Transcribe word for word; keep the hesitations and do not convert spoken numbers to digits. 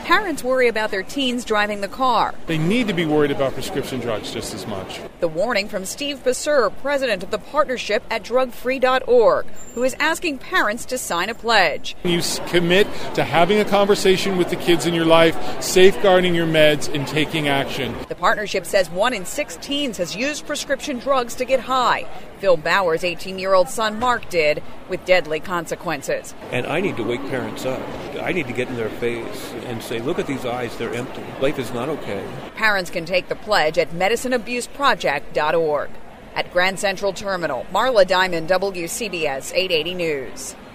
Parents worry about their teens driving the car. They need to be worried about prescription drugs just as much. The warning from Steve Basur, president of the partnership at drug free dot org, who is asking parents to sign a pledge. You commit to having a conversation with the kids in your life, safeguarding your meds, and taking action. The partnership says one in six teens has used prescription drugs to get high. Phil Bauer's eighteen-year-old son Mark did, with deadly consequences. And I need to wake parents up. I need to get in their face and say, look at these eyes, they're empty. Life is not okay. Parents can take the pledge at medicine abuse project dot org. At Grand Central Terminal, Marla Diamond, W C B S eight eighty News.